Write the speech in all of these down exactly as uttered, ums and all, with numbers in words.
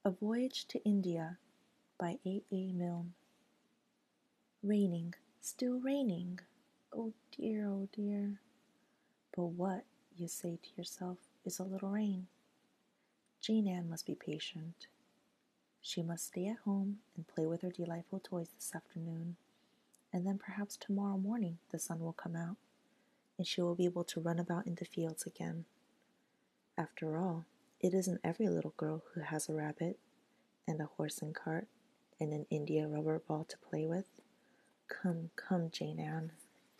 A Voyage to India by A. A. Milne. Raining, still raining. Oh dear, oh dear. But what, you say to yourself, is a little rain? Jane Ann must be patient. She must stay at home and play with her delightful toys this afternoon, and then perhaps tomorrow morning the sun will come out, and she will be able to run about in the fields again. After all, it isn't every little girl who has a rabbit, and a horse and cart, and an India rubber ball to play with. Come, come, Jane Ann.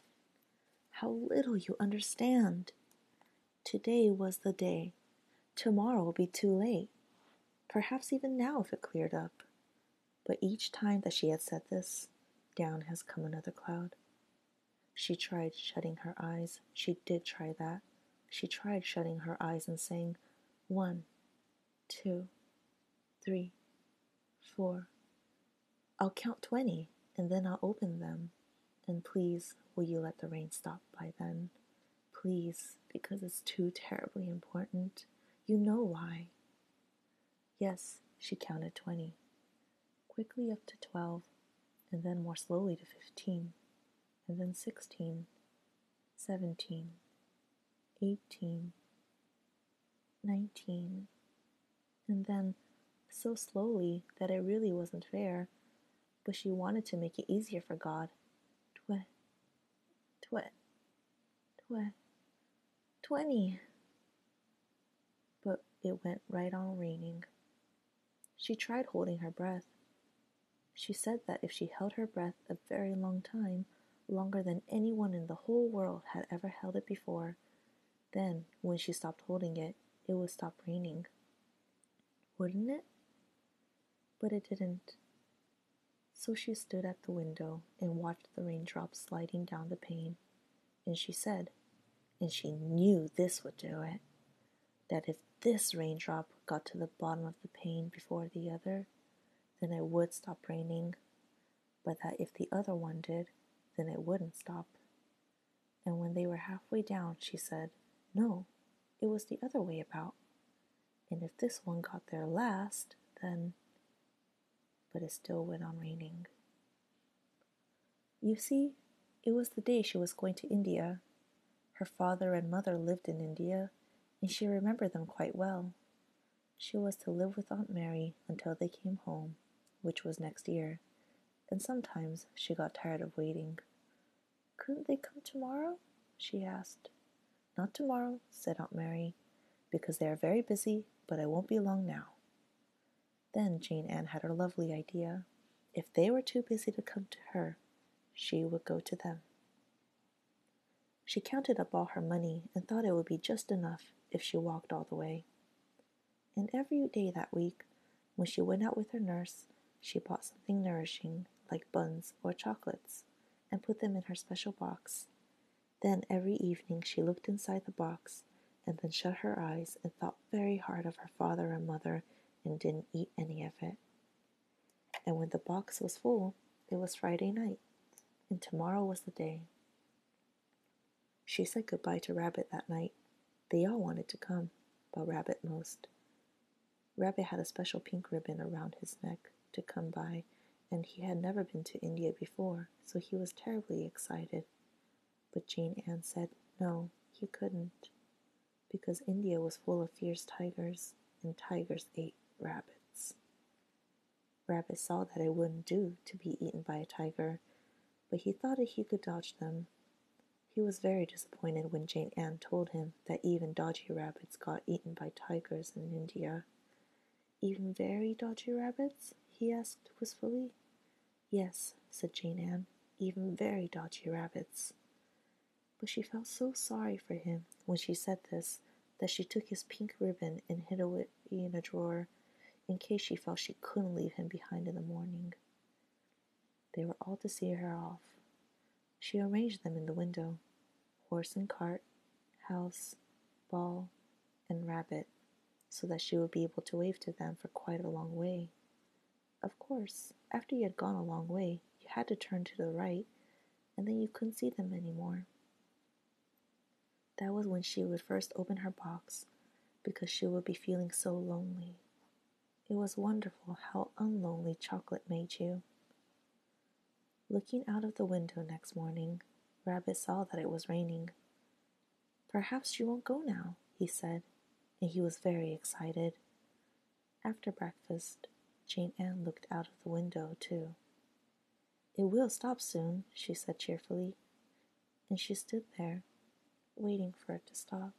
How little you understand! Today was the day. Tomorrow will be too late. Perhaps even now if it cleared up. But each time that she had said this, down has come another cloud. She tried shutting her eyes. She did try that. She tried shutting her eyes and saying, one, two, three, four. I'll count twenty, and then I'll open them. And please, will you let the rain stop by then? Please, because it's too terribly important. You know why. Yes, she counted twenty. Quickly up to twelve, and then more slowly to fifteen, and then sixteen, seventeen, eighteen, nineteen, and then so slowly that it really wasn't fair, but she wanted to make it easier for God. Twe, twe, twe, twenty. But it went right on raining. She tried holding her breath. She said that if she held her breath a very long time, longer than anyone in the whole world had ever held it before, then, when she stopped holding it, it would stop raining. Wouldn't it? But it didn't. So she stood at the window and watched the raindrops sliding down the pane, and she said, and she knew this would do it, that if this raindrop got to the bottom of the pane before the other, then it would stop raining, but that if the other one did, then it wouldn't stop. And when they were halfway down, she said, no, it was the other way about. And if this one got there last, then... But it still went on raining. You see, it was the day she was going to India. Her father and mother lived in India, and she remembered them quite well. She was to live with Aunt Mary until they came home, which was next year, and sometimes she got tired of waiting. Couldn't they come tomorrow? She asked. Not tomorrow, said Aunt Mary, because they are very busy, but I won't be long now. Then Jane Ann had her lovely idea. If they were too busy to come to her, she would go to them. She counted up all her money and thought it would be just enough if she walked all the way. And every day that week, when she went out with her nurse, she bought something nourishing, like buns or chocolates, and put them in her special box. Then every evening she looked inside the box, and then shut her eyes and thought very hard of her father and mother and didn't eat any of it. And when the box was full, it was Friday night, and tomorrow was the day. She said goodbye to Rabbit that night. They all wanted to come, but Rabbit most. Rabbit had a special pink ribbon around his neck to come by, and he had never been to India before, so he was terribly excited. But Jane Ann said no, he couldn't, because India was full of fierce tigers, and tigers ate rabbits. Rabbit saw that it wouldn't do to be eaten by a tiger, but he thought that he could dodge them. He was very disappointed when Jane Ann told him that even dodgy rabbits got eaten by tigers in India. Even very dodgy rabbits? He asked wistfully. Yes, said Jane Ann, even very dodgy rabbits. But she felt so sorry for him when she said this that she took his pink ribbon and hid it in a drawer in case she felt she couldn't leave him behind in the morning. They were all to see her off. She arranged them in the window, horse and cart, house, ball, and rabbit, so that she would be able to wave to them for quite a long way. Of course, after you had gone a long way, you had to turn to the right, and then you couldn't see them anymore. That was when she would first open her box, because she would be feeling so lonely. It was wonderful how unlonely chocolate made you. Looking out of the window next morning, Rabbit saw that it was raining. "Perhaps you won't go now," he said, and he was very excited. After breakfast, Jane Ann looked out of the window, too. "It will stop soon," she said cheerfully, and she stood there, waiting for it to stop.